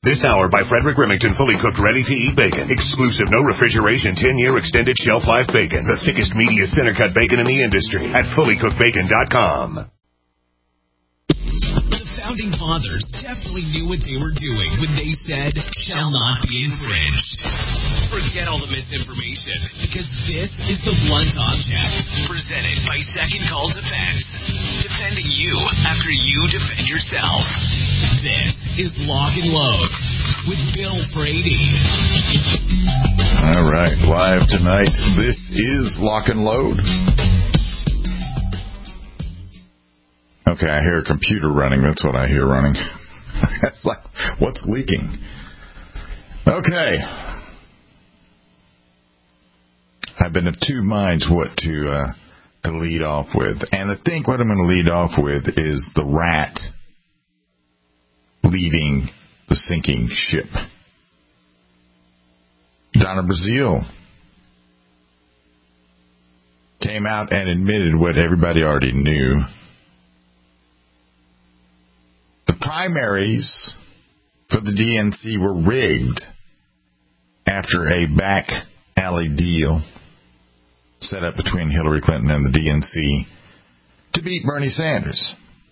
This hour by Frederick Remington, fully cooked, ready-to-eat bacon. Exclusive, no refrigeration, 10-year extended shelf life bacon. The thickest, meatiest center-cut bacon in the industry at fullycookedbacon.com. The Founding Fathers definitely knew what they were doing when they said, shall not be infringed. Forget all the misinformation, because this is the blunt object, presented by Second Call Defense. Defending you after you defend yourself. This is Lock and Load with Bill Brady. All right, live tonight. This is Lock and Load. Okay, I hear a computer running. That's what I hear running. It's like, what's leaking? Okay. I've been of two minds what to lead off with. And I think what I'm going to lead off with is the rat leaving the sinking ship. Donna Brazile came out and admitted what everybody already knew. The primaries for the DNC were rigged after a back alley deal set up between Hillary Clinton and the DNC to beat Bernie Sanders.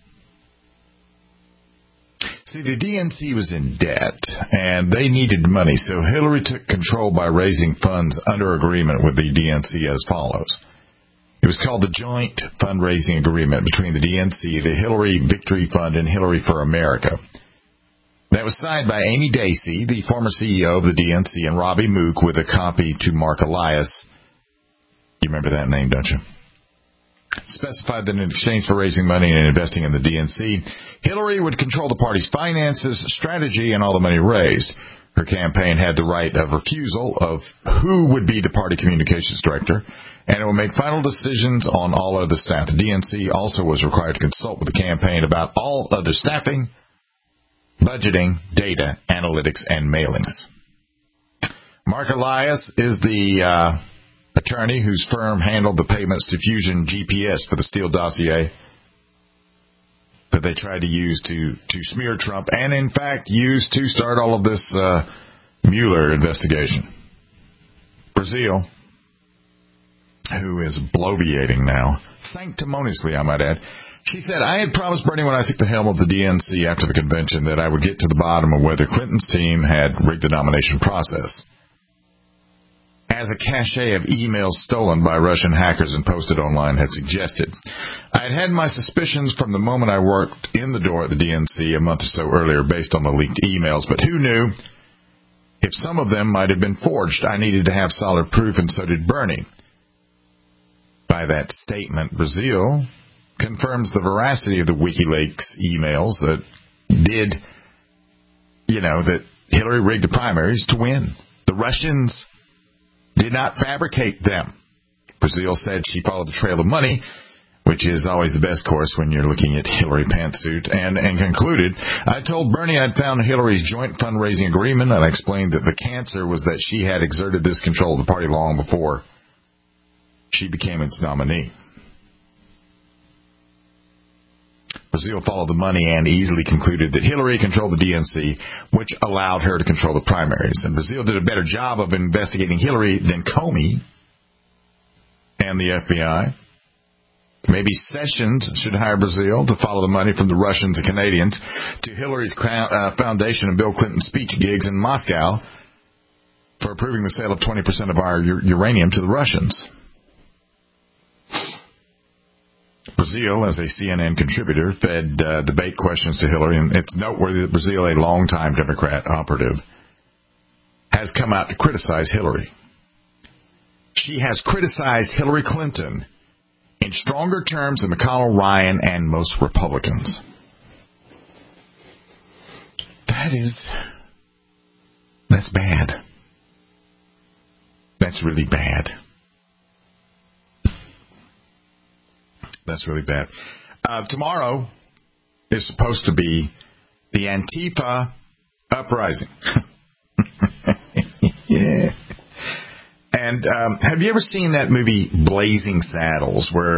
See, the DNC was in debt, and they needed money, so Hillary took control by raising funds under agreement with the DNC as follows. It was called the Joint Fundraising Agreement between the DNC, the Hillary Victory Fund, and Hillary for America. That was signed by Amy Dacey, the former CEO of the DNC, and Robbie Mook, with a copy to Mark Elias. You remember that name, don't you? Specified that in exchange for raising money and investing in the DNC, Hillary would control the party's finances, strategy, and all the money raised. Her campaign had the right of refusal of who would be the party communications director, and it would make final decisions on all other staff. The DNC also was required to consult with the campaign about all other staffing, budgeting, data, analytics, and mailings. Mark Elias is the attorney whose firm handled the payments to Fusion GPS for the Steele dossier that they tried to use to smear Trump, and in fact used to start all of this Mueller investigation. Brazile, who is bloviating now, sanctimoniously I might add, she said, I had promised Bernie when I took the helm of the DNC after the convention that I would get to the bottom of whether Clinton's team had rigged the nomination process. As a cache of emails stolen by Russian hackers and posted online had suggested. I had my suspicions from the moment I worked in the door at the DNC a month or so earlier based on the leaked emails, but who knew if some of them might have been forged? I needed to have solid proof, and so did Bernie. By that statement, Brazile confirms the veracity of the WikiLeaks emails that that Hillary rigged the primaries to win. The Russians did not fabricate them. Brazile said she followed the trail of money, which is always the best course when you're looking at Hillary pantsuit, and concluded, I told Bernie I'd found Hillary's joint fundraising agreement, and I explained that the cancer was that she had exerted this control of the party long before she became its nominee. Brazile followed the money and easily concluded that Hillary controlled the DNC, which allowed her to control the primaries. And Brazile did a better job of investigating Hillary than Comey and the FBI. Maybe Sessions should hire Brazile to follow the money from the Russians and Canadians to Hillary's foundation and Bill Clinton speech gigs in Moscow for approving the sale of 20% of our uranium to the Russians. Brazile, as a CNN contributor, fed debate questions to Hillary, and it's noteworthy that Brazile, a longtime Democrat operative, has come out to criticize Hillary. She has criticized Hillary Clinton in stronger terms than McConnell, Ryan, and most Republicans. That's bad. That's really bad. That's really bad. Tomorrow is supposed to be the Antifa uprising. Yeah. And have you ever seen that movie Blazing Saddles, where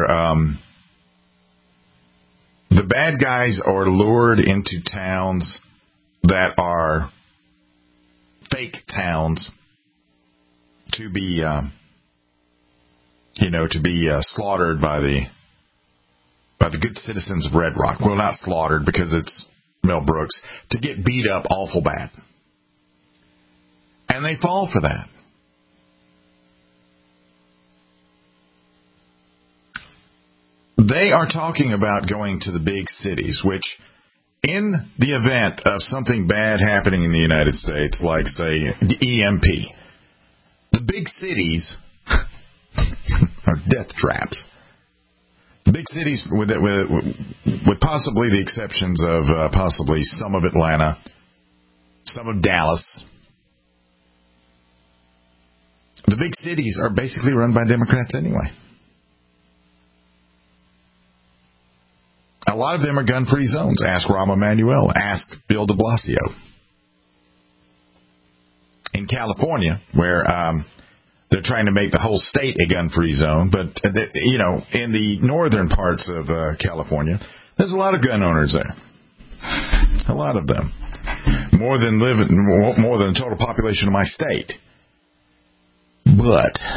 the bad guys are lured into towns that are bloodhounds to be, slaughtered by the good citizens of Red Rock. Well, not slaughtered because it's Mel Brooks. To get beat up awful bad. And they fall for that. They are talking about going to the big cities, which in the event of something bad happening in the United States, like, say, the EMP, the big cities are death traps. The big cities, with possibly the exceptions of possibly some of Atlanta, some of Dallas, the big cities are basically run by Democrats anyway. A lot of them are gun-free zones. Ask Rahm Emanuel. Ask Bill de Blasio. In California, where they're trying to make the whole state a gun-free zone, but in the northern parts of California, there's a lot of gun owners there. A lot of them, more than the total population of my state. But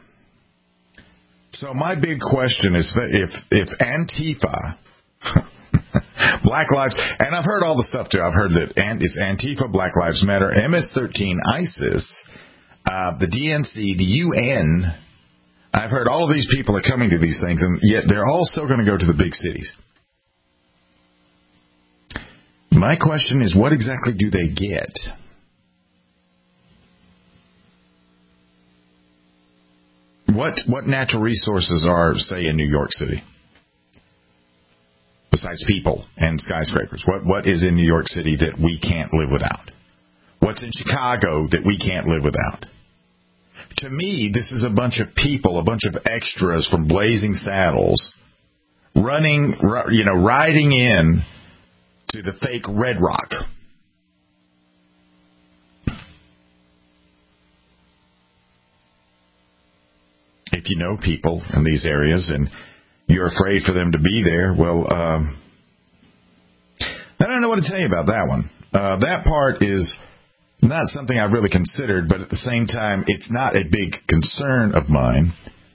so my big question is if Antifa, Black Lives, and I've heard all the stuff too. I've heard that it's Antifa, Black Lives Matter, MS-13, ISIS, the DNC, the UN. I've heard all of these people are coming to these things, and yet they're all still going to go to the big cities. My question is, what exactly do they get? What natural resources are, say, in New York City? Besides people and skyscrapers. What is in New York City that we can't live without? What's in Chicago that we can't live without? To me, this is a bunch of people, a bunch of extras from Blazing Saddles riding in to the fake Red Rock. If you know people in these areas and you're afraid for them to be there, well, I don't know what to tell you about that one. That part is not something I've really considered, but at the same time, it's not a big concern of mine.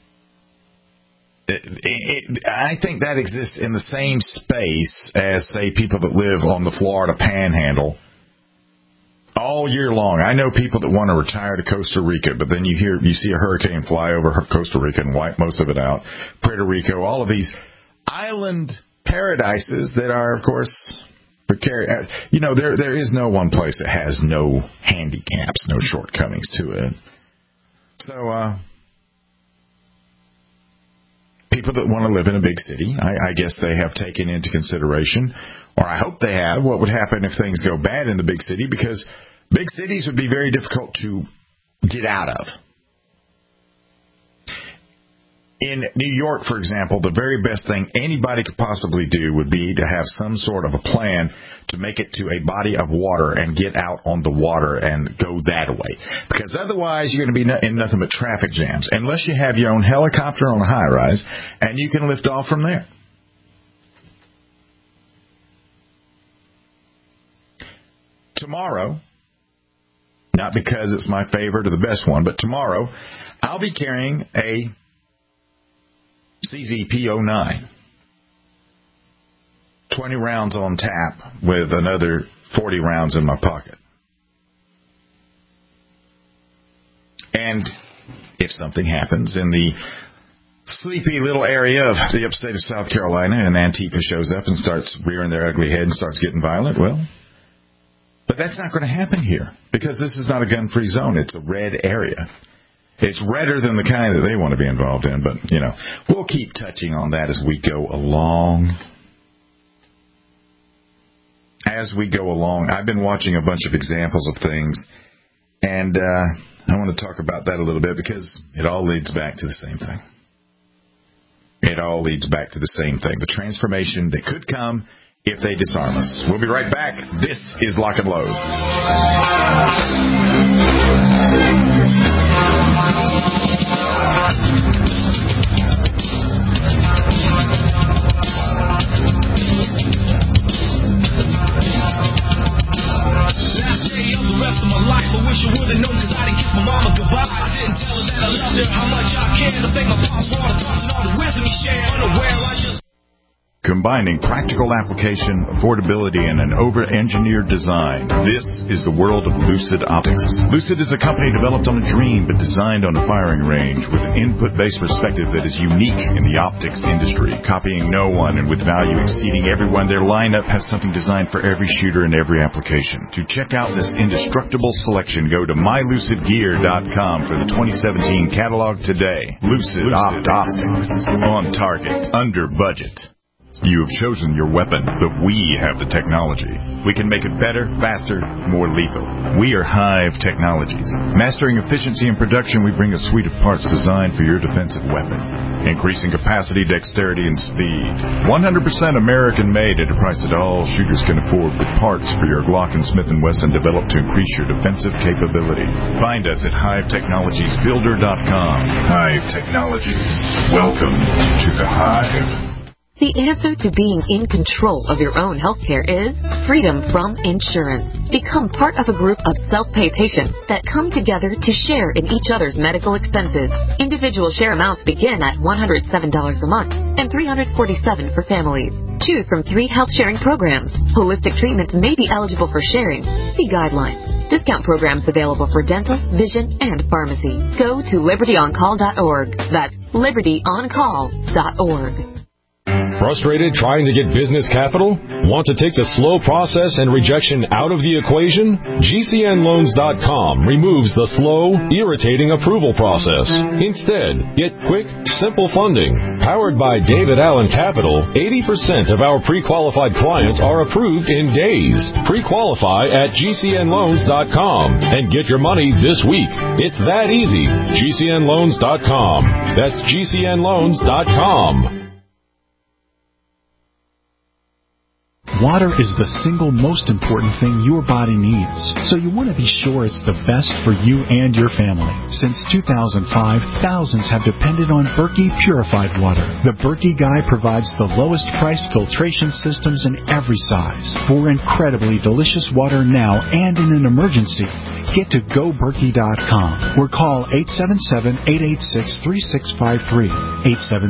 I think that exists in the same space as, say, people that live on the Florida Panhandle all year long. I know people that want to retire to Costa Rica, but then you see a hurricane fly over Costa Rica and wipe most of it out. Puerto Rico, all of these island paradises that are, of course, precarious. There is no one place that has no handicaps, no shortcomings to it. So, people that want to live in a big city, I guess they have taken into consideration, or I hope they have, what would happen if things go bad in the big city, because big cities would be very difficult to get out of. In New York, for example, the very best thing anybody could possibly do would be to have some sort of a plan to make it to a body of water and get out on the water and go that way. Because otherwise, you're going to be in nothing but traffic jams, unless you have your own helicopter on a high-rise and you can lift off from there. Tomorrow, not because it's my favorite or the best one, but tomorrow, I'll be carrying a CZP-09. 20 rounds on tap with another 40 rounds in my pocket. And if something happens in the sleepy little area of the upstate of South Carolina and Antifa shows up and starts rearing their ugly head and starts getting violent, well, but that's not going to happen here because this is not a gun-free zone. It's a red area. It's redder than the kind that they want to be involved in, but, we'll keep touching on that as we go along. As we go along, I've been watching a bunch of examples of things, and I want to talk about that a little bit because it all leads back to the same thing. It all leads back to the same thing, the transformation that could come if they disarm us. We'll be right back. This is Lock and Load. Last day of the rest of my life, I wish I would've known combining practical application, affordability, and an over-engineered design. This is the world of Lucid Optics. Lucid is a company developed on a dream but designed on a firing range with an input-based perspective that is unique in the optics industry, copying no one and with value exceeding everyone. Their lineup has something designed for every shooter and every application. To check out this indestructible selection, go to mylucidgear.com for the 2017 catalog today. Lucid Optics. On target. Under budget. You have chosen your weapon, but we have the technology. We can make it better, faster, more lethal. We are Hive Technologies. Mastering efficiency and production, we bring a suite of parts designed for your defensive weapon. Increasing capacity, dexterity, and speed. 100% American-made at a price that all shooters can afford, with parts for your Glock and Smith & Wesson developed to increase your defensive capability. Find us at HiveTechnologiesBuilder.com. Hive Technologies. Welcome to the Hive. The answer to being in control of your own healthcare is freedom from insurance. Become part of a group of self-pay patients that come together to share in each other's medical expenses. Individual share amounts begin at $107 a month and $347 for families. Choose from 3 health-sharing programs. Holistic treatments may be eligible for sharing. See guidelines. Discount programs available for dental, vision, and pharmacy. Go to libertyoncall.org. That's libertyoncall.org. Frustrated trying to get business capital? Want to take the slow process and rejection out of the equation? GCNloans.com removes the slow, irritating approval process. Instead, get quick, simple funding. Powered by David Allen Capital, 80% of our pre-qualified clients are approved in days. Pre-qualify at GCNloans.com and get your money this week. It's that easy. GCNloans.com. That's GCNloans.com. Water is the single most important thing your body needs, so you want to be sure it's the best for you and your family. Since 2005, thousands have depended on Berkey purified water. The Berkey Guy provides the lowest priced filtration systems in every size. For incredibly delicious water now and in an emergency, get to GoBerkey.com or call 877-886-3653.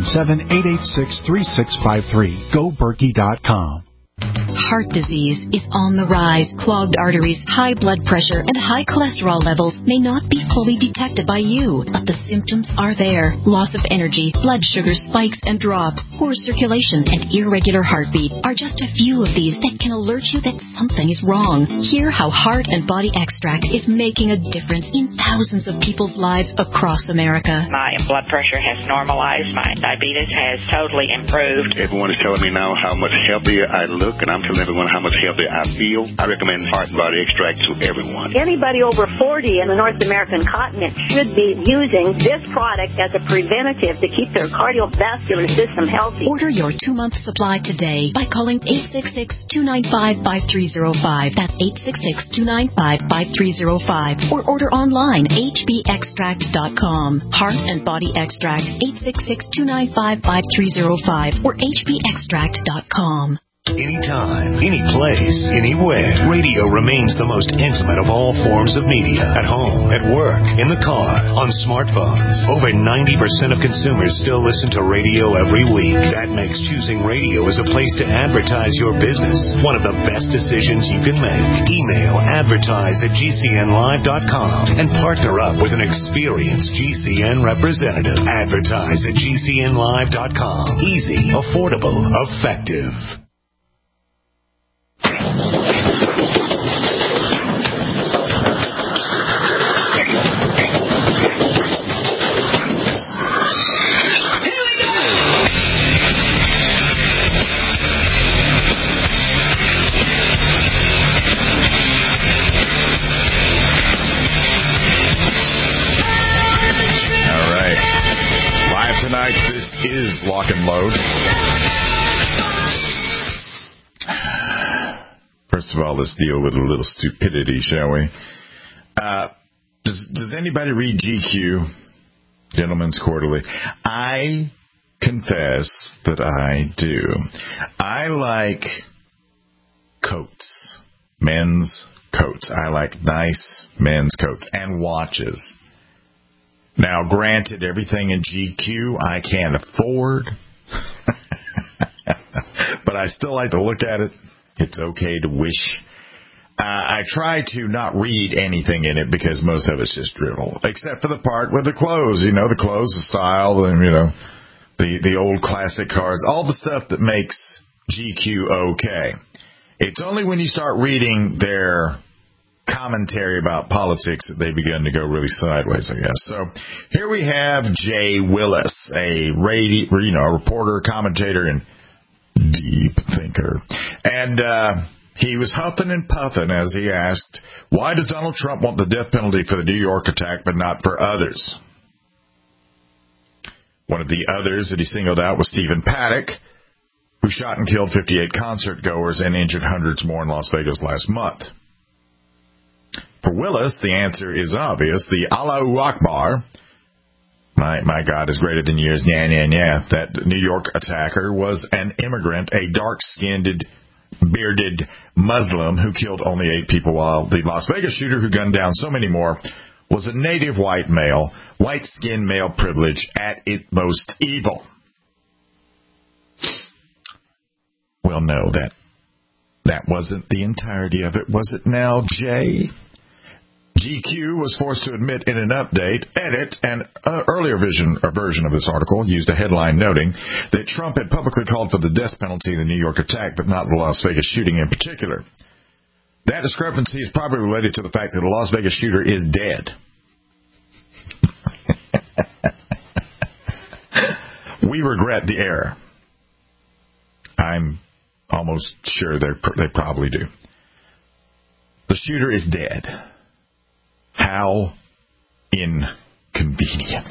877-886-3653. GoBerkey.com. Heart disease is on the rise. Clogged arteries, high blood pressure, and high cholesterol levels may not be fully detected by you, but the symptoms are there. Loss of energy, blood sugar spikes and drops, poor circulation, and irregular heartbeat are just a few of these that can alert you that something is wrong. Hear how Heart and Body Extract is making a difference in thousands of people's lives across America. My blood pressure has normalized. My diabetes has totally improved. Everyone is telling me now how much healthier I look, and I'm telling everyone how much healthier I feel. I recommend Heart and Body Extract to everyone. Anybody over 40 in the North American continent should be using this product as a preventative to keep their cardiovascular system healthy. Order your 2-month supply today by calling 866-295-5305. That's 866-295-5305. Or order online, hbextract.com. Heart and Body Extract, 866-295-5305 or hbextract.com. Anytime, any place, anywhere, radio remains the most intimate of all forms of media. At home, at work, in the car, on smartphones. Over 90% of consumers still listen to radio every week. That makes choosing radio as a place to advertise your business one of the best decisions you can make. Email advertise@gcnlive.com and partner up with an experienced GCN representative. Advertise at gcnlive.com. Easy, affordable, effective. Tonight, this is Lock and Load. First of all, let's deal with a little stupidity, shall we? Does anybody read GQ? Gentlemen's Quarterly. I confess that I do. I like coats. Men's coats. I like nice men's coats and watches. Now, granted, everything in GQ I can't afford. but I still like to look at it. It's okay to wish. I try to not read anything in it because most of it's just drivel, except for the part with the clothes. You know, the clothes, the style, and, you know, the old classic cars, all the stuff that makes GQ okay. It's only when you start reading their commentary about politics that they begin to go really sideways, I guess. So here we have Jay Willis, a reporter, commentator, and deep thinker. And he was huffing and puffing as he asked, why does Donald Trump want the death penalty for the New York attack but not for others? One of the others that he singled out was Stephen Paddock, who shot and killed 58 concert goers and injured hundreds more in Las Vegas last month. For Willis, the answer is obvious. The Allahu Akbar, my God is greater than yours, that New York attacker was an immigrant, a dark-skinned, bearded Muslim who killed only 8 people, while the Las Vegas shooter who gunned down so many more was a native white male, white-skinned male privilege at its most evil. Well, no, that wasn't the entirety of it, was it now, Jay? GQ was forced to admit in an edit, an earlier version of this article used a headline noting that Trump had publicly called for the death penalty in the New York attack, but not the Las Vegas shooting in particular. That discrepancy is probably related to the fact that the Las Vegas shooter is dead. We regret the error. I'm almost sure they probably do. The shooter is dead. How inconvenient.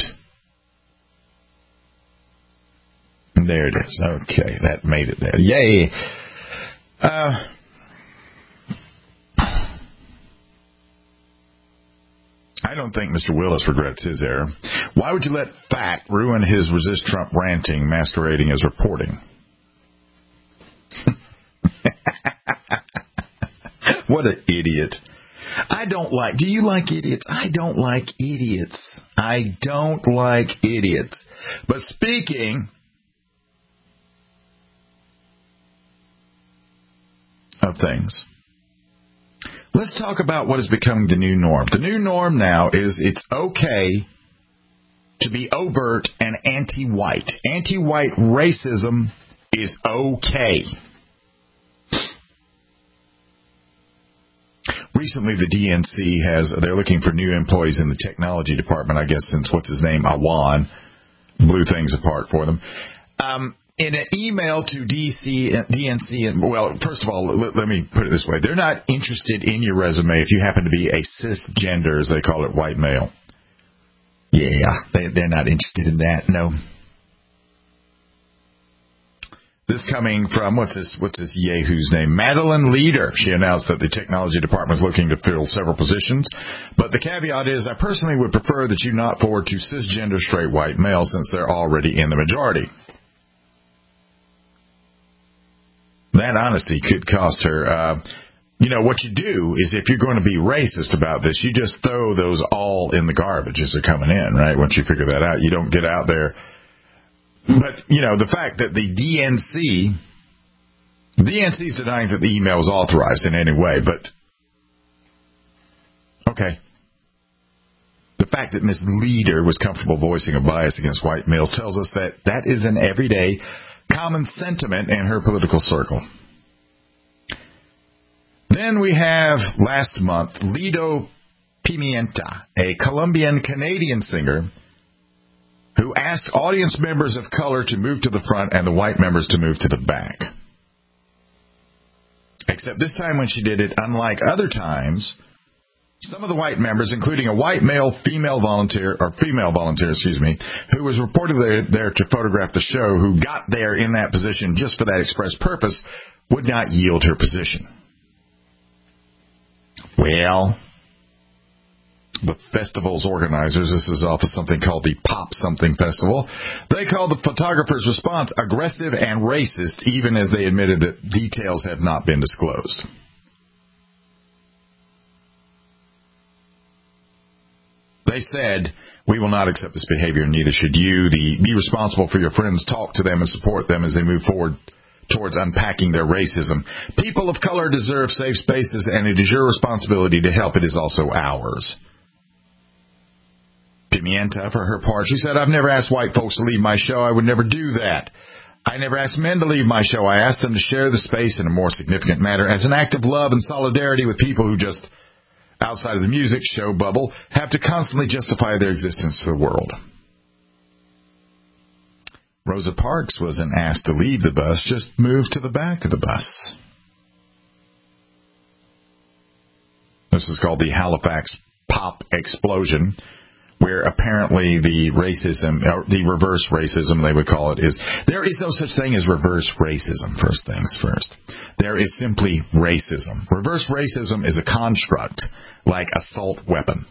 There it is. Okay, that made it there. Yay. I don't think Mr. Willis regrets his error. Why would you let fact ruin his resist Trump ranting masquerading as reporting? What an idiot. Do you like idiots? I don't like idiots. I don't like idiots. But speaking of things, let's talk about what is becoming the new norm. The new norm now is it's okay to be overt and anti-white. Anti-white racism is okay. Recently, the DNC they're looking for new employees in the technology department, I guess, since Awan blew things apart for them. In an email to DNC, well, first of all, let me put it this way. They're not interested in your resume if you happen to be a cisgender, as they call it, white male. Yeah, they're not interested in that, no. This coming from, what's this Yahoo's name? Madeline Leader. She announced that the technology department is looking to fill several positions. But the caveat is, I personally would prefer that you not forward to cisgender straight white males since they're already in the majority. That honesty could cost her. What you do is if you're going to be racist about this, you just throw those all in the garbage as they're coming in, right? Once you figure that out, you don't get out there. But, the fact that the DNC is denying that the email was authorized in any way, but, okay. The fact that Ms. Leader was comfortable voicing a bias against white males tells us that is an everyday common sentiment in her political circle. Then we have, last month, Lido Pimienta, a Colombian-Canadian singer, who asked audience members of color to move to the front and the white members to move to the back. Except this time when she did it, unlike other times, some of the white members, including a white female volunteer, who was reportedly there to photograph the show, who got there in that position just for that express purpose, would not yield her position. Well, the festival's organizers, this is off of something called the Pop Something Festival, they called the photographer's response aggressive and racist, even as they admitted that details have not been disclosed. They said, we will not accept this behavior, neither should you. Be responsible for your friends, talk to them, and support them as they move forward towards unpacking their racism. People of color deserve safe spaces, and it is your responsibility to help. It is also ours. Pimienta, for her part, she said, I've never asked white folks to leave my show. I would never do that. I never asked men to leave my show. I asked them to share the space in a more significant manner as an act of love and solidarity with people who just, outside of the music show bubble, have to constantly justify their existence to the world. Rosa Parks wasn't asked to leave the bus, just moved to the back of the bus. This is called the Halifax Pop Explosion, where apparently the racism, or the reverse racism, they would call it, is there is no such thing as reverse racism, first things first. There is simply racism. Reverse racism is a construct, like assault weapon.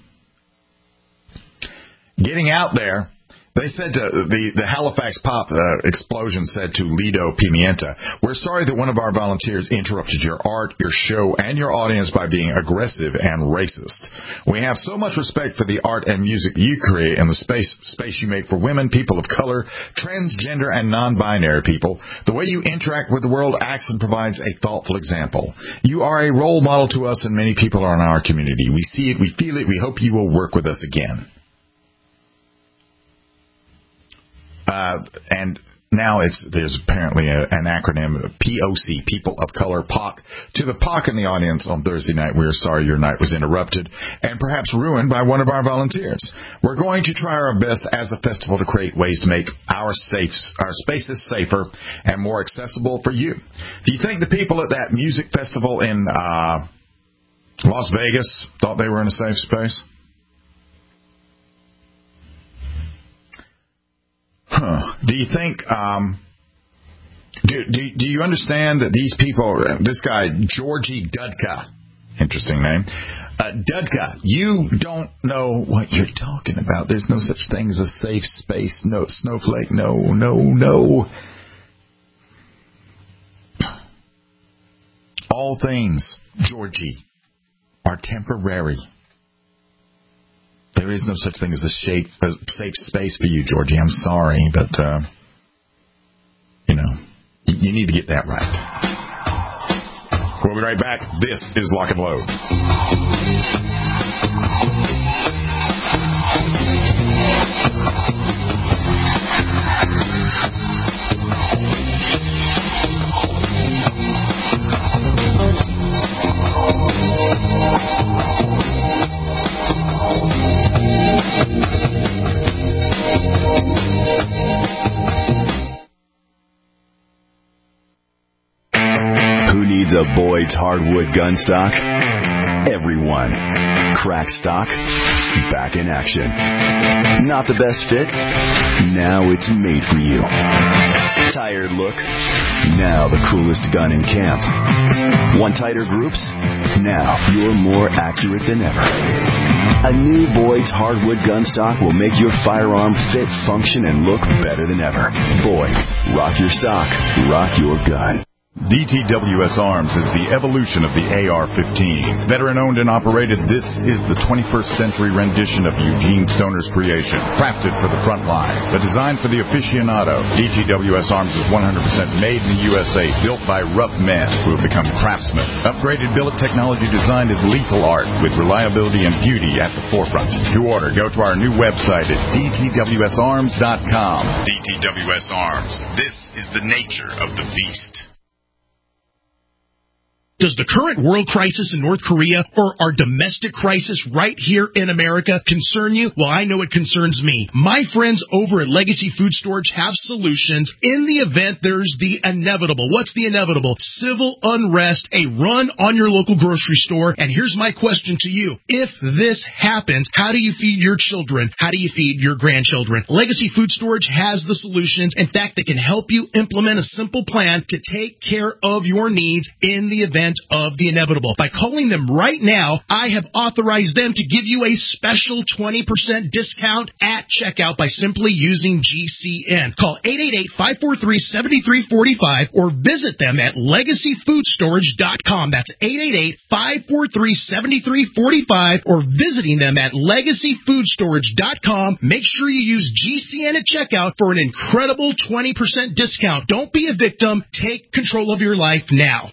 Getting out there, they said to the Halifax Pop Explosion said to Lido Pimienta, we're sorry that one of our volunteers interrupted your art, your show, and your audience by being aggressive and racist. We have so much respect for the art and music you create and the space you make for women, people of color, transgender, and non-binary people. The way you interact with the world acts and provides a thoughtful example. You are a role model to us, and many people are in our community. We see it, we feel it, we hope you will work with us again. And now there's apparently an acronym, POC, People of Color, POC. To the POC in the audience on Thursday night, we are sorry your night was interrupted and perhaps ruined by one of our volunteers. We're going to try our best as a festival to create ways to make our spaces safer and more accessible for you. Do you think the people at that music festival in Las Vegas thought they were in a safe space? Do you think, do you understand that these people, this guy, Georgie Dudka, interesting name, Dudka, you don't know what you're talking about. There's no such thing as a safe space. No, Snowflake, no. All things, Georgie, are temporary. There is no such thing as a safe space for you, Georgie. I'm sorry, but, you need to get that right. We'll be right back. This is Lock and Load. Who needs a Boyd's hardwood gun stock? Everyone. Crack stock, back in action. Not the best fit? Now it's made for you. Tired look? Now the coolest gun in camp. Want tighter groups? Now you're more accurate than ever. A new Boyd's hardwood gun stock will make your firearm fit, function, and look better than ever. Boyd's. Rock your stock. Rock your gun. DTWS Arms is the evolution of the AR-15. Veteran-owned and operated, this is the 21st century rendition of Eugene Stoner's creation, crafted for the front line, but designed for the aficionado. DTWS Arms is 100% made in the USA, built by rough men who have become craftsmen. Upgraded billet technology designed as lethal art, with reliability and beauty at the forefront. To order, go to our new website at dtwsarms.com. DTWS Arms. This is the nature of the beast. Does the current world crisis in North Korea or our domestic crisis right here in America concern you? Well, I know it concerns me. My friends over at Legacy Food Storage have solutions in the event there's the inevitable. What's the inevitable? Civil unrest, a run on your local grocery store. And here's my question to you. If this happens, how do you feed your children? How do you feed your grandchildren? Legacy Food Storage has the solutions. In fact, they can help you implement a simple plan to take care of your needs in the event of the inevitable. By calling them right now, I have authorized them to give you a special 20% discount at checkout by simply using GCN. Call 888-543-7345 or visit them at LegacyFoodStorage.com. That's 888-543-7345 or visiting them at LegacyFoodStorage.com. Make sure you use GCN at checkout for an incredible 20% discount. Don't be a victim. Take control of your life now.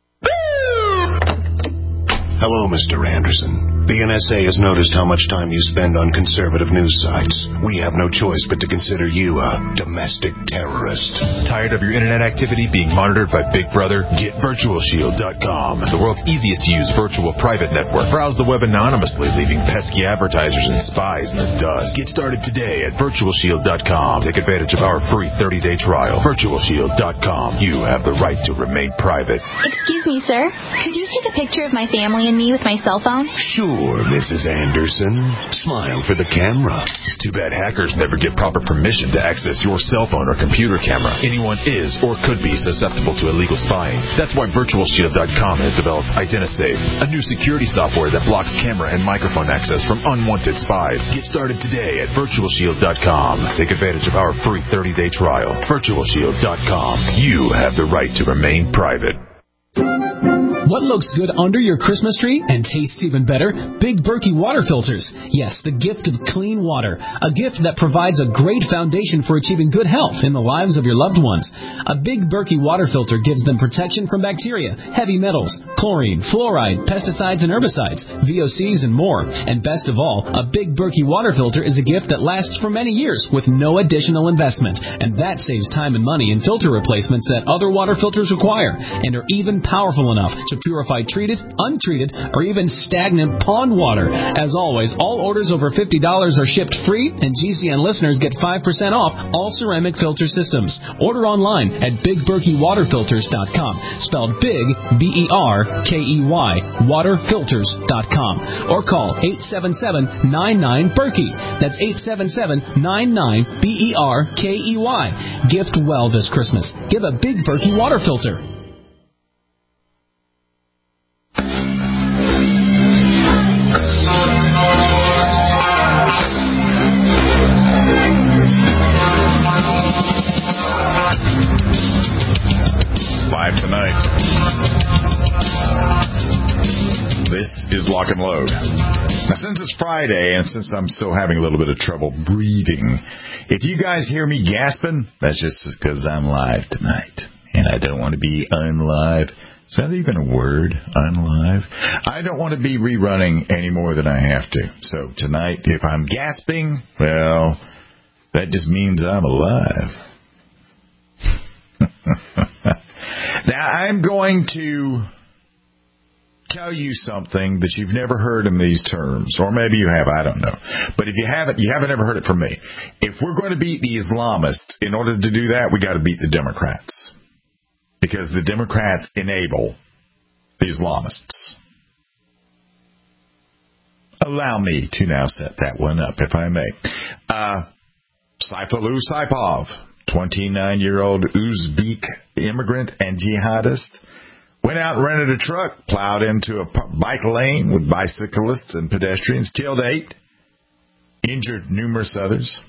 Hello, Mr. Anderson. The NSA has noticed how much time you spend on conservative news sites. We have no choice but to consider you a domestic terrorist. Tired of your internet activity being monitored by Big Brother? Get VirtualShield.com, the world's easiest to use virtual private network. Browse the web anonymously, leaving pesky advertisers and spies in the dust. Get started today at VirtualShield.com. Take advantage of our free 30-day trial. VirtualShield.com. You have the right to remain private. Excuse me, sir. Could you take a picture of my family and me with my cell phone? Sure, Mrs. Anderson. Smile for the camera. Too bad hackers never get proper permission to access your cell phone or computer camera. Anyone is or could be susceptible to illegal spying. That's why VirtualShield.com has developed IdentiSafe, a new security software that blocks camera and microphone access from unwanted spies. Get started today at VirtualShield.com. Take advantage of our free 30-day trial. VirtualShield.com. You have the right to remain private. What looks good under your Christmas tree and tastes even better? Big Berkey water filters. Yes, the gift of clean water. A gift that provides a great foundation for achieving good health in the lives of your loved ones. A Big Berkey water filter gives them protection from bacteria, heavy metals, chlorine, fluoride, pesticides and herbicides, VOCs and more. And best of all, a Big Berkey water filter is a gift that lasts for many years with no additional investment. And that saves time and money in filter replacements that other water filters require and are even powerful enough to purify treated, untreated, or even stagnant pond water. As always, all orders over $50 are shipped free, and GCN listeners get 5% off all ceramic filter systems. Order online at BigBerkeyWaterFilters.com, spelled Big, B-E-R-K-E-Y, waterfilters.com, or call 877-99-BERKEY. That's 877-99-BERKEY. Gift well this Christmas. Give a Big Berkey water filter. Tonight. This is Lock and Load. Now, since it's Friday and since I'm still having a little bit of trouble breathing, if you guys hear me gasping, that's just because I'm live tonight. And I don't want to be unlive. Is that even a word? Unlive? I don't want to be rerunning any more than I have to. So tonight, if I'm gasping, well, that just means I'm alive. Now, I'm going to tell you something that you've never heard in these terms, or maybe you have, I don't know. But if you haven't ever heard it from me. If we're going to beat the Islamists, in order to do that, we got to beat the Democrats. Because the Democrats enable the Islamists. Allow me to now set that one up, if I may. Saifullah Saipov, 29-year-old Uzbek immigrant and jihadist, went out and rented a truck, plowed into a bike lane with bicyclists and pedestrians, killed 8, injured numerous others.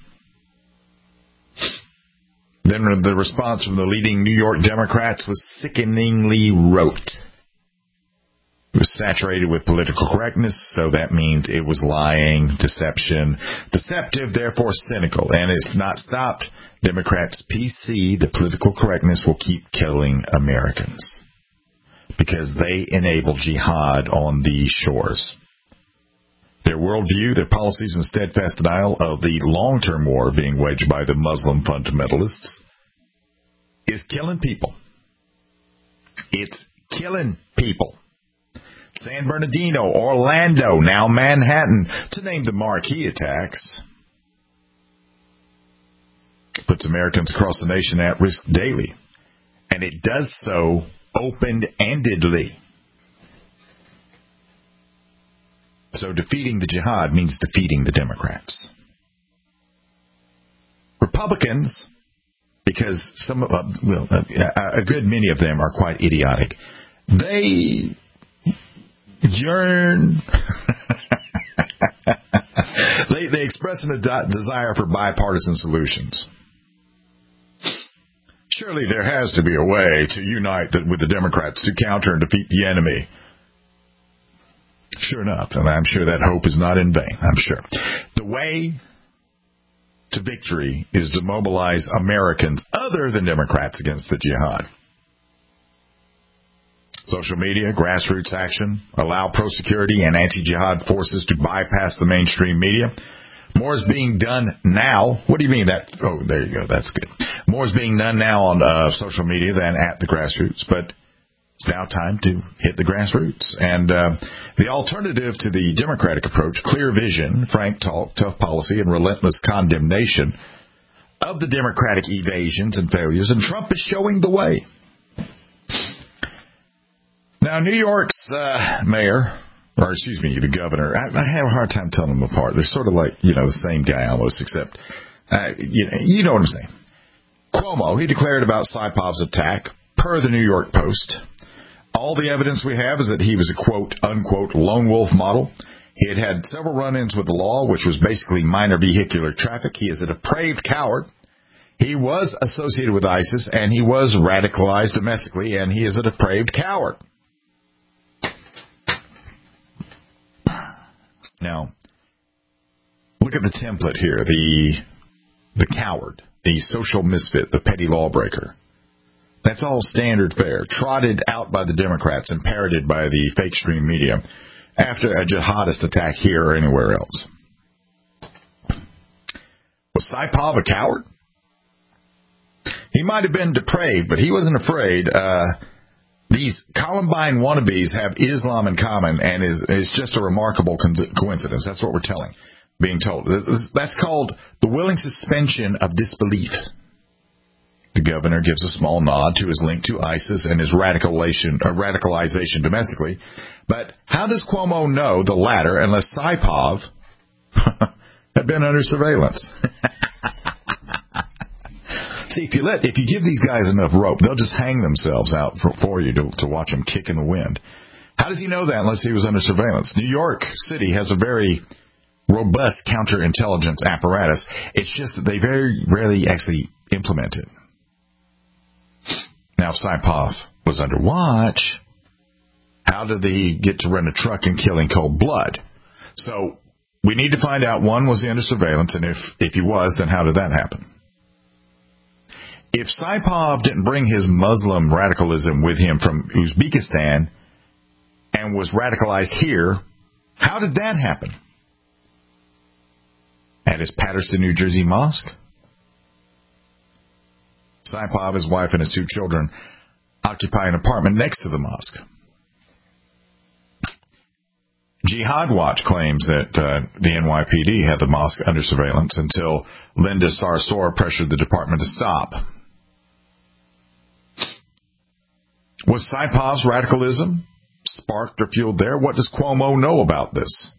Then the response from the leading New York Democrats was sickeningly rote. It was saturated with political correctness, so that means it was lying, deceptive, therefore cynical. And if not stopped, Democrats' PC, the political correctness, will keep killing Americans because they enable jihad on these shores. Their worldview, their policies, and steadfast denial of the long-term war being waged by the Muslim fundamentalists is killing people. It's killing people. San Bernardino, Orlando, now Manhattan, to name the marquee attacks, puts Americans across the nation at risk daily. And it does so open-endedly. So defeating the jihad means defeating the Democrats. Republicans, because a good many of them are quite idiotic, They yearn. They express a desire for bipartisan solutions. Surely there has to be a way to unite with the Democrats to counter and defeat the enemy. Sure enough, and I'm sure that hope is not in vain, I'm sure. The way to victory is to mobilize Americans other than Democrats against the jihad. Social media, grassroots action, allow pro-security and anti-jihad forces to bypass the mainstream media. More is being done now. What do you mean that? Oh, there you go. That's good. More is being done now on social media than at the grassroots, but it's now time to hit the grassroots. And the alternative to the Democratic approach, clear vision, frank talk, tough policy, and relentless condemnation of the Democratic evasions and failures, and Trump is showing the way. Now, New York's mayor, or excuse me, the governor, I have a hard time telling them apart. They're sort of like, the same guy almost, except, you know what I'm saying. Cuomo, he declared about Saipov's attack, per the New York Post. All the evidence we have is that he was a quote, unquote, lone wolf model. He had several run-ins with the law, which was basically minor vehicular traffic. He is a depraved coward. He was associated with ISIS, and he was radicalized domestically, and he is a depraved coward. Now, look at the template here. The coward, the social misfit, the petty lawbreaker. That's all standard fare, trotted out by the Democrats and parroted by the fake stream media after a jihadist attack here or anywhere else. Was Saipov a coward? He might have been depraved, but he wasn't afraid. These Columbine wannabes have Islam in common, and is just a remarkable coincidence. That's what we're being told. That's called the willing suspension of disbelief. The governor gives a small nod to his link to ISIS and his radicalization domestically. But how does Cuomo know the latter unless Saipov had been under surveillance? See, if you give these guys enough rope, they'll just hang themselves out for you to watch them kick in the wind. How does he know that unless he was under surveillance? New York City has a very robust counterintelligence apparatus. It's just that they very rarely actually implement it. Now, if Saipov was under watch, how did he get to rent a truck and kill in cold blood? So we need to find out, one, was he under surveillance? And if he was, then how did that happen? If Saipov didn't bring his Muslim radicalism with him from Uzbekistan and was radicalized here, how did that happen? At his Patterson, New Jersey mosque? Saipov, his wife, and his 2 children occupy an apartment next to the mosque. Jihad Watch claims that the NYPD had the mosque under surveillance until Linda Sarsour pressured the department to stop. Was Saipov's radicalism sparked or fueled there? What does Cuomo know about this?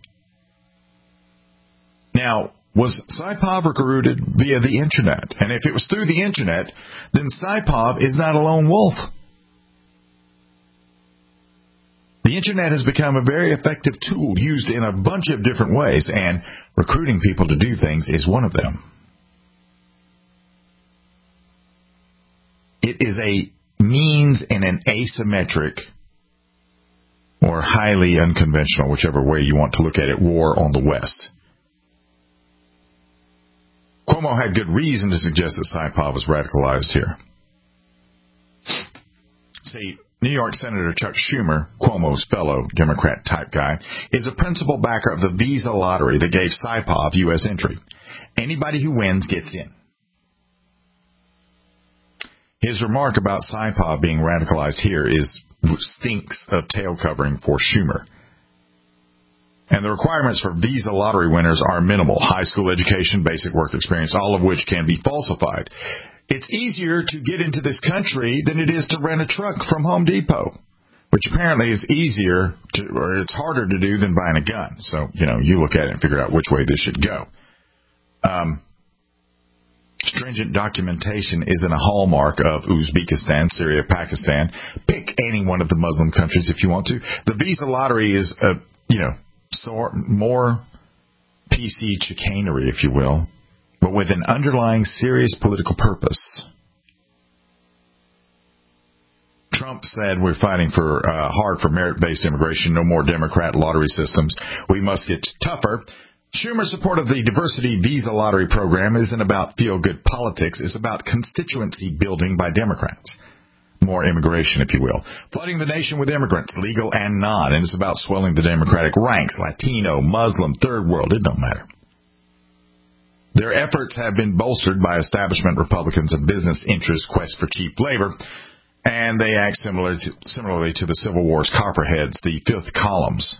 Now, was Saipov recruited via the Internet? And if it was through the Internet, then Saipov is not a lone wolf. The Internet has become a very effective tool used in a bunch of different ways, and recruiting people to do things is one of them. It is a means in an asymmetric or highly unconventional, whichever way you want to look at it, war on the West. Cuomo had good reason to suggest that Saipov was radicalized here. See, New York Senator Chuck Schumer, Cuomo's fellow Democrat-type guy, is a principal backer of the visa lottery that gave Saipov U.S. entry. Anybody who wins gets in. His remark about Saipov being radicalized here stinks of tail covering for Schumer. And the requirements for visa lottery winners are minimal. High school education, basic work experience, all of which can be falsified. It's easier to get into this country than it is to rent a truck from Home Depot, which apparently is easier or it's harder to do than buying a gun. So, you look at it and figure out which way this should go. Stringent documentation isn't a hallmark of Uzbekistan, Syria, Pakistan. Pick any one of the Muslim countries if you want to. The visa lottery is, more PC chicanery, if you will, but with an underlying serious political purpose. Trump said we're fighting hard for merit-based immigration, no more Democrat lottery systems. We must get tougher. Schumer's support of the diversity visa lottery program isn't about feel-good politics. It's about constituency building by Democrats. More immigration, if you will. Flooding the nation with immigrants, legal and non. And it's about swelling the Democratic ranks, Latino, Muslim, third world. It don't matter. Their efforts have been bolstered by establishment Republicans and business interests' quest for cheap labor. And they act similarly to the Civil War's copperheads, the fifth columns.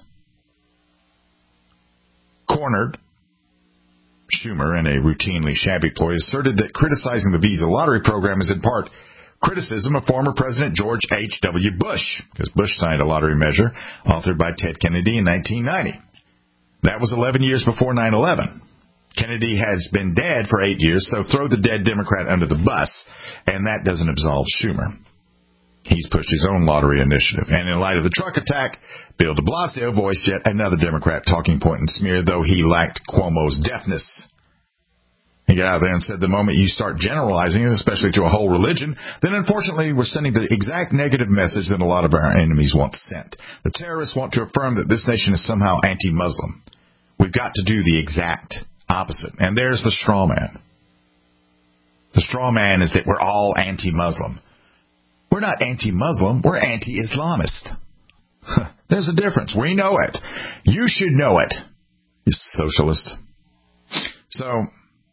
Cornered, Schumer, in a routinely shabby ploy, asserted that criticizing the visa lottery program is in part criticism of former President George H.W. Bush, because Bush signed a lottery measure authored by Ted Kennedy in 1990. That was 11 years before 9/11. Kennedy has been dead for 8 years, so throw the dead Democrat under the bus, and that doesn't absolve Schumer. He's pushed his own lottery initiative. And in light of the truck attack, Bill de Blasio voiced yet another Democrat talking point and smear, though he lacked Cuomo's deafness. He got out there and said the moment you start generalizing it, especially to a whole religion, then unfortunately we're sending the exact negative message that a lot of our enemies want sent. The terrorists want to affirm that this nation is somehow anti-Muslim. We've got to do the exact opposite. And there's the straw man. The straw man is that we're all anti-Muslim. We're not anti-Muslim. We're anti-Islamist. There's a difference. We know it. You should know it, you socialist. So,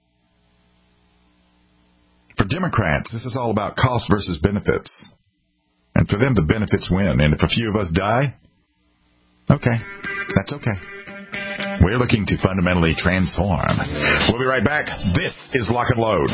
for Democrats, this is all about cost versus benefits. And for them, the benefits win. And if a few of us die, okay, that's okay. We're looking to fundamentally transform. We'll be right back. This is Lock and Load.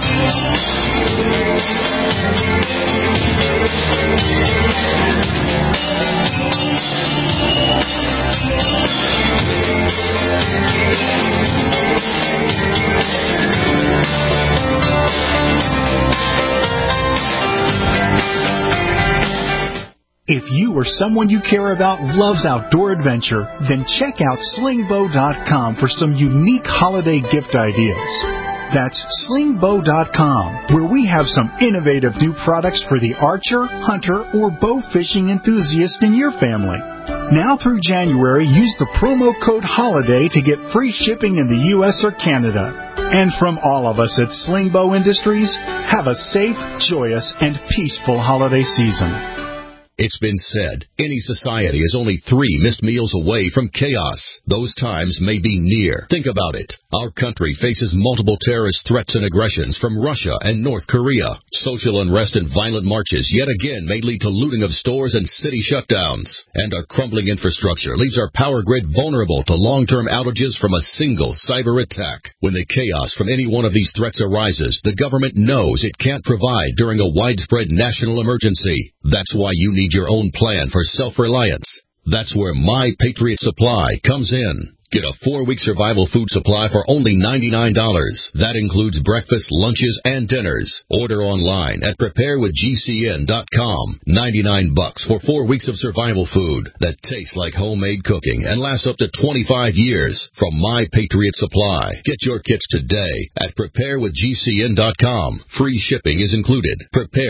If you or someone you care about loves outdoor adventure, then check out slingbow.com for some unique holiday gift ideas. That's slingbow.com, where we have some innovative new products for the archer, hunter, or bow fishing enthusiast in your family. Now through January, use the promo code HOLIDAY to get free shipping in the U.S. or Canada. And from all of us at Slingbow Industries, have a safe, joyous, and peaceful holiday season. It's been said, any society is only 3 missed meals away from chaos. Those times may be near. Think about it. Our country faces multiple terrorist threats and aggressions from Russia and North Korea. Social unrest and violent marches yet again may lead to looting of stores and city shutdowns. And our crumbling infrastructure leaves our power grid vulnerable to long-term outages from a single cyber attack. When the chaos from any one of these threats arises, the government knows it can't provide during a widespread national emergency. That's why you need your own plan for self-reliance. That's where My Patriot Supply comes in. Get a 4-week survival food supply for only $99. That includes breakfast, lunches, and dinners. Order online at preparewithgcn.com. $99 for 4 weeks of survival food that tastes like homemade cooking and lasts up to 25 years from My Patriot Supply. Get your kits today at preparewithgcn.com. Free shipping is included.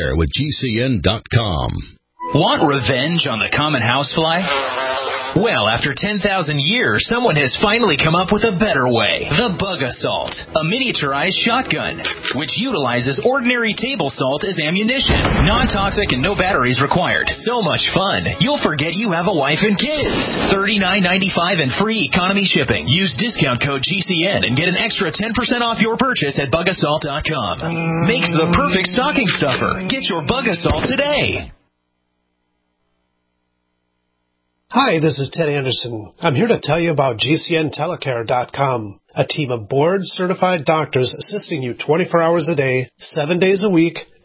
Preparewithgcn.com. Want revenge on the common housefly? Well, after 10,000 years, someone has finally come up with a better way. The Bug Assault, a miniaturized shotgun, which utilizes ordinary table salt as ammunition. Non-toxic and no batteries required. So much fun, you'll forget you have a wife and kids. $39.95 and free economy shipping. Use discount code GCN and get an extra 10% off your purchase at bugassault.com. Makes the perfect stocking stuffer. Get your Bug Assault today. Hi, this is Ted Anderson. I'm here to tell you about GCNtelecare.com, a team of board-certified doctors assisting you 24 hours a day, 7 days a week,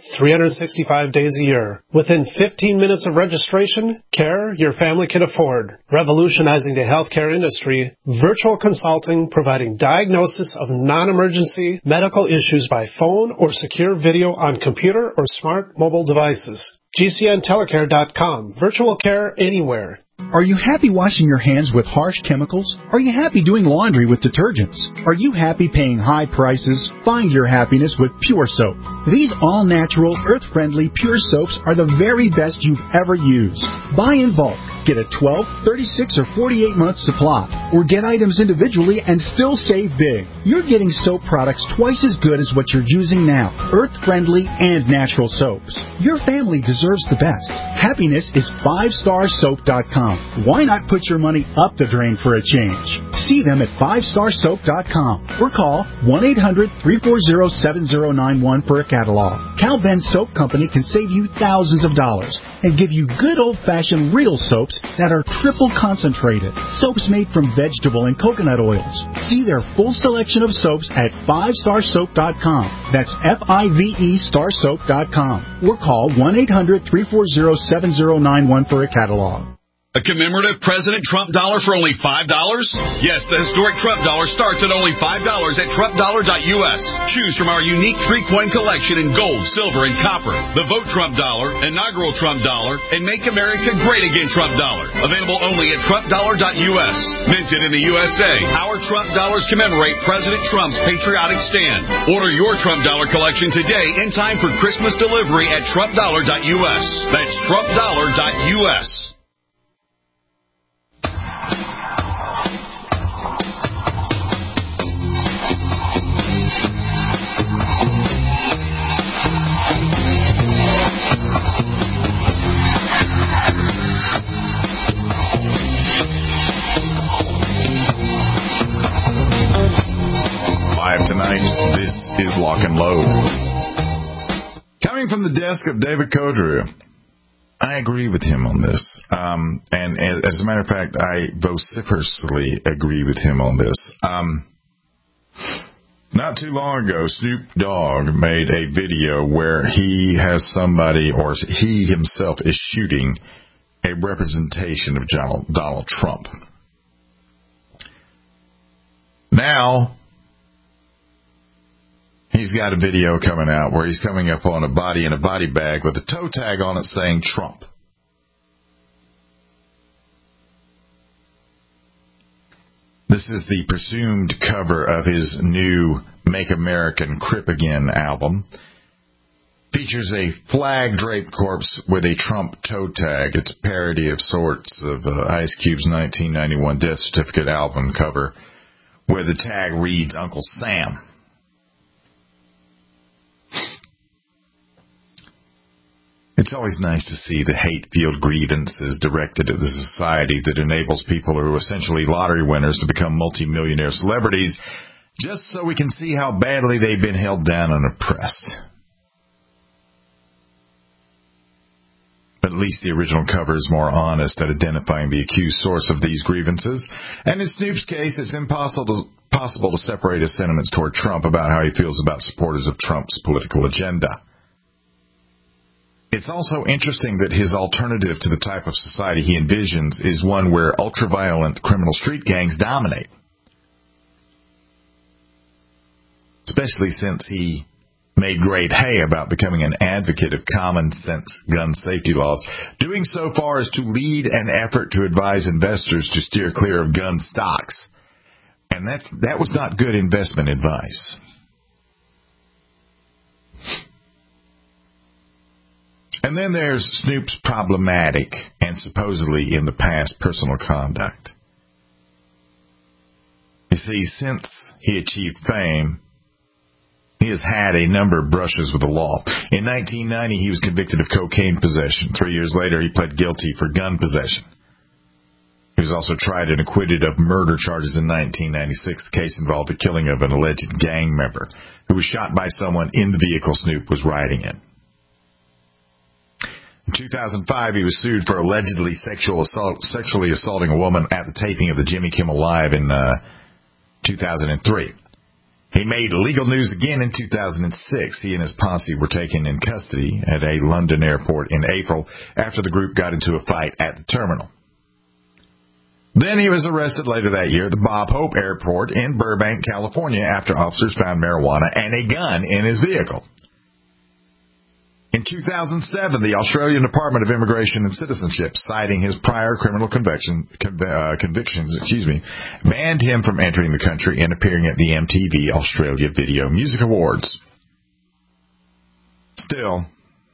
365 days a year. Within 15 minutes of registration, care your family can afford. Revolutionizing the healthcare industry, virtual consulting providing diagnosis of non-emergency medical issues by phone or secure video on computer or smart mobile devices. GCNtelecare.com. Virtual care anywhere. Are you happy washing your hands with harsh chemicals? Are you happy doing laundry with detergents? Are you happy paying high prices? Find your happiness with Pure Soap. These all-natural, earth-friendly Pure Soaps are the very best you've ever used. Buy in bulk. Get a 12, 36, or 48-month supply. Or get items individually and still save big. You're getting soap products twice as good as what you're using now. Earth-friendly and natural soaps. Your family deserves the best. Happiness is 5starsoap.com. Why not put your money up the drain for a change? See them at 5starsoap.com or call 1-800-340-7091 for a catalog. Cal Ben Soap Company can save you thousands of dollars and give you good old-fashioned real soaps that are triple concentrated. Soaps made from vegetable and coconut oils. See their full selection of soaps at 5starsoap.com. That's F-I-V-E starsoap.com. Or call 1-800-340-7091 for a catalog. A commemorative President Trump dollar for only $5? Yes, the historic Trump dollar starts at only $5 at TrumpDollar.us. Choose from our unique 3-coin collection in gold, silver, and copper. The Vote Trump dollar, inaugural Trump dollar, and Make America Great Again Trump dollar. Available only at TrumpDollar.us. Minted in the USA, our Trump dollars commemorate President Trump's patriotic stand. Order your Trump dollar collection today in time for Christmas delivery at TrumpDollar.us. That's TrumpDollar.us. Tonight, this is Lock and Load. Coming from the desk of David Codrew, I agree with him on this. And as a matter of fact, I vociferously agree with him on this. Not too long ago, Snoop Dogg made a video where he has somebody, or he himself is shooting a representation of Donald Trump. Now, he's got a video coming out where he's coming up on a body in a body bag with a toe tag on it saying Trump. This is the presumed cover of his new Make America Crip Again album. Features a flag-draped corpse with a Trump toe tag. It's a parody of sorts of Ice Cube's 1991 Death Certificate album cover, where the tag reads Uncle Sam. It's always nice to see the hate-fueled grievances directed at the society that enables people who are essentially lottery winners to become multimillionaire celebrities, just so we can see how badly they've been held down and oppressed. But at least the original cover is more honest at identifying the accused source of these grievances. And in Snoop's case, it's impossible to separate his sentiments toward Trump about how he feels about supporters of Trump's political agenda. It's also interesting that his alternative to the type of society he envisions is one where ultra-violent criminal street gangs dominate. Especially since he made great hay about becoming an advocate of common-sense gun safety laws, doing so far as to lead an effort to advise investors to steer clear of gun stocks. And that was not good investment advice. And then there's Snoop's problematic and supposedly in the past personal conduct. You see, since he achieved fame, he has had a number of brushes with the law. In 1990, he was convicted of cocaine possession. 3 years later, he pled guilty for gun possession. He was also tried and acquitted of murder charges in 1996. The case involved the killing of an alleged gang member who was shot by someone in the vehicle Snoop was riding in. In 2005, he was sued for allegedly sexually assaulting a woman at the taping of the Jimmy Kimmel Live in 2003. He made legal news again in 2006. He and his posse were taken in custody at a London airport in April after the group got into a fight at the terminal. Then he was arrested later that year at the Bob Hope Airport in Burbank, California, after officers found marijuana and a gun in his vehicle. In 2007, the Australian Department of Immigration and Citizenship, citing his prior criminal convictions, banned him from entering the country and appearing at the MTV Australia Video Music Awards. Still,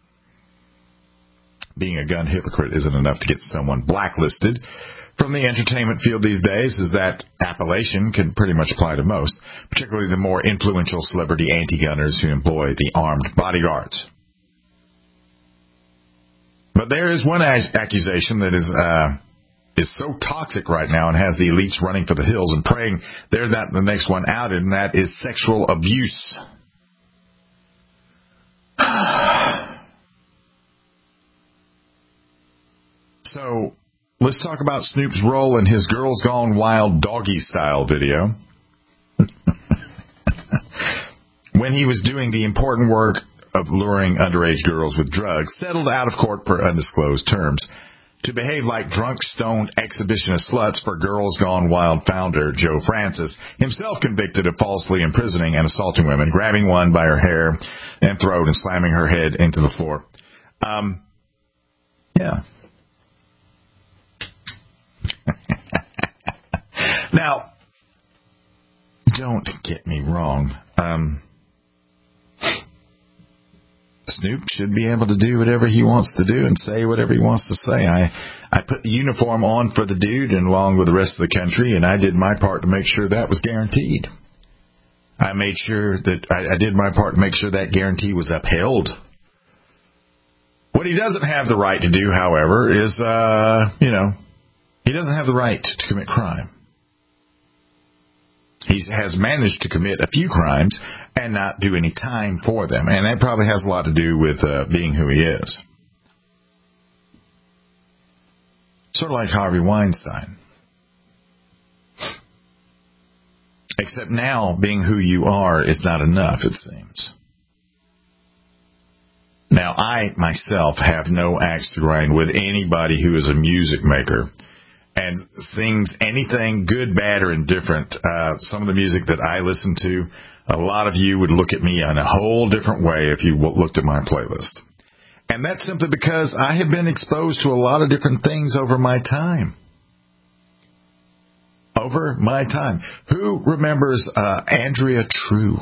being a gun hypocrite isn't enough to get someone blacklisted from the entertainment field these days, as that appellation can pretty much apply to most, particularly the more influential celebrity anti-gunners who employ the armed bodyguards. But there is one accusation that is so toxic right now and has the elites running for the hills and praying they're the next one out, and that is sexual abuse. So, let's talk about Snoop's role in his Girls Gone Wild doggy-style video. When he was doing the important work of luring underage girls with drugs, settled out of court per undisclosed terms, to behave like drunk, stoned exhibitionist sluts for Girls Gone Wild founder Joe Francis, himself convicted of falsely imprisoning and assaulting women, grabbing one by her hair and throat and slamming her head into the floor. Yeah. Now, don't get me wrong. Snoop should be able to do whatever he wants to do and say whatever he wants to say. I put the uniform on for the dude and along with the rest of the country, and I did my part to make sure that was guaranteed. I made sure that I did my part to make sure that guarantee was upheld. What he doesn't have the right to do, however, is, he doesn't have the right to commit crime. He has managed to commit a few crimes and not do any time for them. And that probably has a lot to do with being who he is. Sort of like Harvey Weinstein. Except now, being who you are is not enough, it seems. Now, I, myself, have no axe to grind with anybody who is a music maker and sings anything good, bad, or indifferent. Some of the music that I listen to, a lot of you would look at me in a whole different way if you looked at my playlist. And that's simply because I have been exposed to a lot of different things over my time. Over my time. Who remembers Andrea True?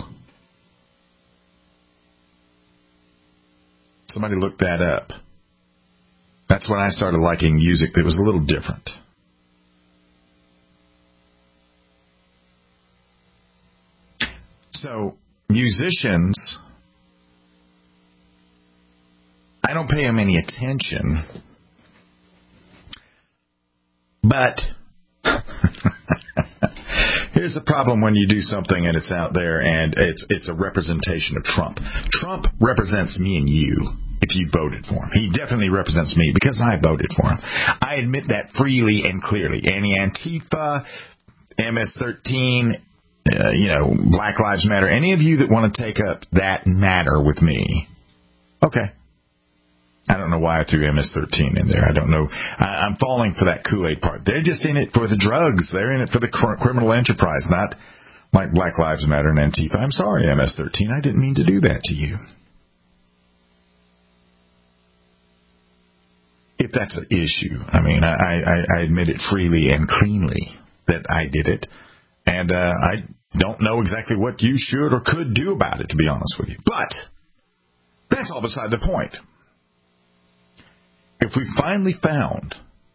Somebody look that up. That's when I started liking music that was a little different. So, musicians, I don't pay them any attention, but here's the problem when you do something and it's out there and it's a representation of Trump. Trump represents me and you if you voted for him. He definitely represents me because I voted for him. I admit that freely and clearly. Any Antifa, MS-13, Black Lives Matter, any of you that want to take up that matter with me, okay. I don't know why I threw MS-13 in there. I don't know. I'm falling for that Kool-Aid part. They're just in it for the drugs. They're in it for the criminal enterprise, not like Black Lives Matter and Antifa. I'm sorry, MS-13. I didn't mean to do that to you. If that's an issue, I mean, I admit it freely and cleanly that I did it. And I don't know exactly what you should or could do about it, to be honest with you. But that's all beside the point. If we finally found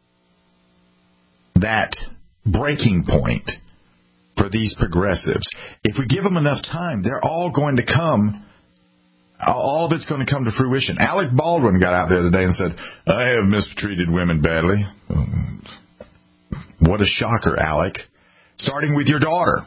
that breaking point for these progressives, if we give them enough time, they're all going to come, all of it's going to come to fruition. Alec Baldwin got out there today and said, I have mistreated women badly. What a shocker, Alec. Starting with your daughter,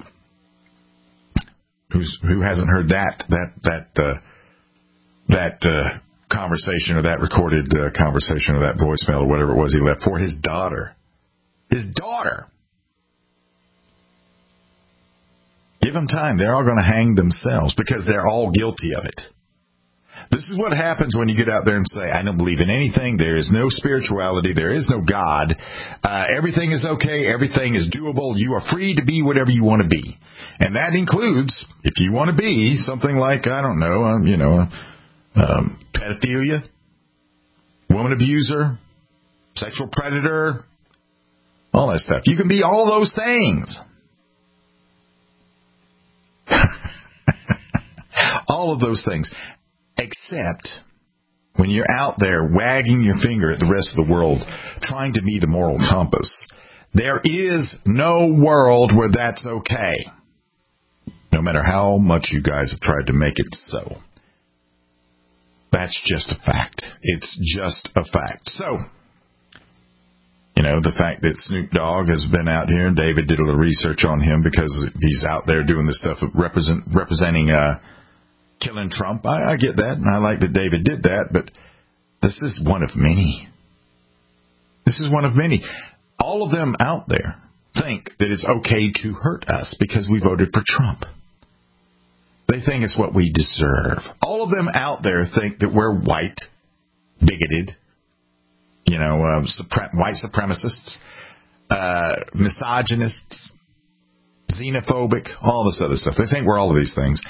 who hasn't heard that conversation or that recorded conversation or that voicemail or whatever it was he left for his daughter. His daughter. Give them time. They're all going to hang themselves because they're all guilty of it. This is what happens when you get out there and say, I don't believe in anything. There is no spirituality. There is no God. Everything is okay. Everything is doable. You are free to be whatever you want to be. And that includes, if you want to be something like, I don't know, pedophilia, woman abuser, sexual predator, all that stuff. You can be all those things. All of those things. Except when you're out there wagging your finger at the rest of the world, trying to be the moral compass. There is no world where that's okay. No matter how much you guys have tried to make it so. That's just a fact. It's just a fact. So, the fact that Snoop Dogg has been out here, and David did a little research on him because he's out there doing this stuff representing killing Trump. I get that, and I like that David did that, but this is one of many. This is one of many. All of them out there think that it's okay to hurt us because we voted for Trump. They think it's what we deserve. All of them out there think that we're white, bigoted, white supremacists, misogynists, xenophobic, all this other stuff. They think we're all of these things.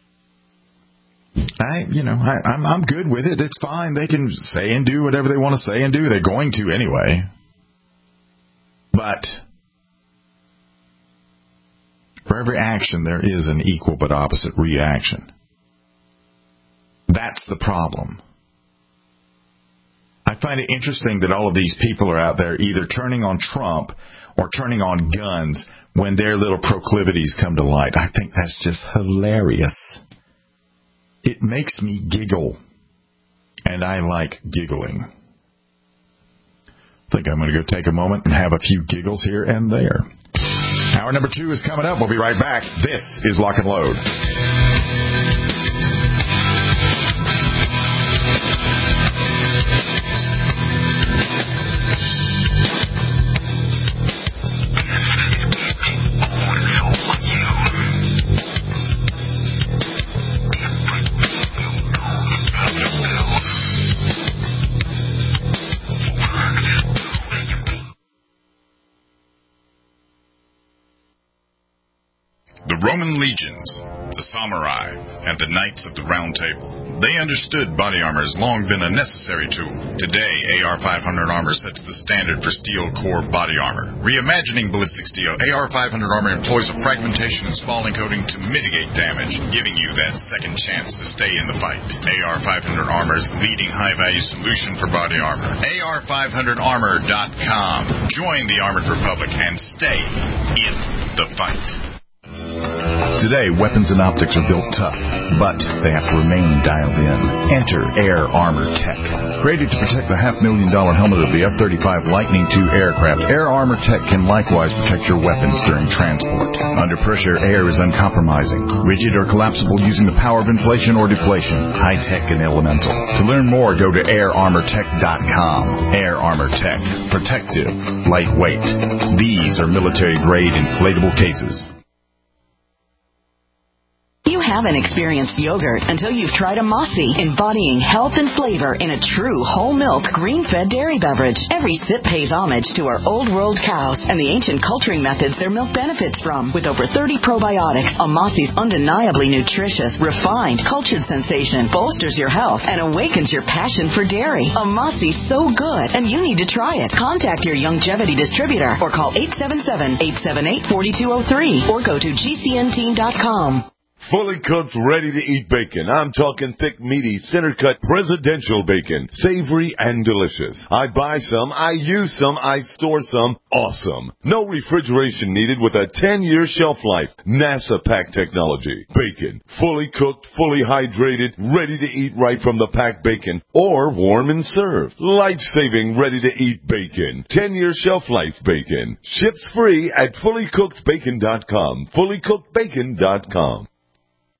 I'm good with it. It's fine. They can say and do whatever they want to say and do. They're going to anyway. But for every action, there is an equal but opposite reaction. That's the problem. I find it interesting that all of these people are out there either turning on Trump or turning on guns when their little proclivities come to light. I think that's just hilarious. It makes me giggle, and I like giggling. I think I'm going to go take a moment and have a few giggles here and there. Hour number 2 is coming up. We'll be right back. This is Lock and Load. Roman legions, the samurai, and the knights of the Round Table. They understood body armor has long been a necessary tool. Today, AR-500 armor sets the standard for steel core body armor. Reimagining ballistic steel, AR-500 armor employs a fragmentation and spalling coating to mitigate damage, giving you that second chance to stay in the fight. AR-500 armor is the leading high-value solution for body armor. AR500armor.com. Join the Armored Republic and stay in the fight. Today, weapons and optics are built tough, but they have to remain dialed in. Enter Air Armor Tech. Created to protect the $500,000 helmet of the F-35 Lightning II aircraft, Air Armor Tech can likewise protect your weapons during transport. Under pressure, air is uncompromising, rigid or collapsible using the power of inflation or deflation, high-tech and elemental. To learn more, go to airarmortech.com. Air Armor Tech. Protective. Lightweight. These are military-grade inflatable cases. You haven't experienced yogurt until you've tried a Mossy, embodying health and flavor in a true whole milk, green-fed dairy beverage. Every sip pays homage to our old world cows and the ancient culturing methods their milk benefits from. With over 30 probiotics, a Mossy's undeniably nutritious, refined, cultured sensation bolsters your health and awakens your passion for dairy. A Mossy's so good, and you need to try it. Contact your Youngevity distributor or call 877-878-4203 or go to gcnteam.com. Fully cooked, ready-to-eat bacon. I'm talking thick, meaty, center-cut, presidential bacon. Savory and delicious. I buy some, I use some, I store some. Awesome. No refrigeration needed with a 10-year shelf life. NASA pack technology. Bacon. Fully cooked, fully hydrated, ready to eat right from the packed bacon. Or warm and served. Life-saving, ready-to-eat bacon. 10-year shelf life bacon. Ships free at fullycookedbacon.com. Fullycookedbacon.com.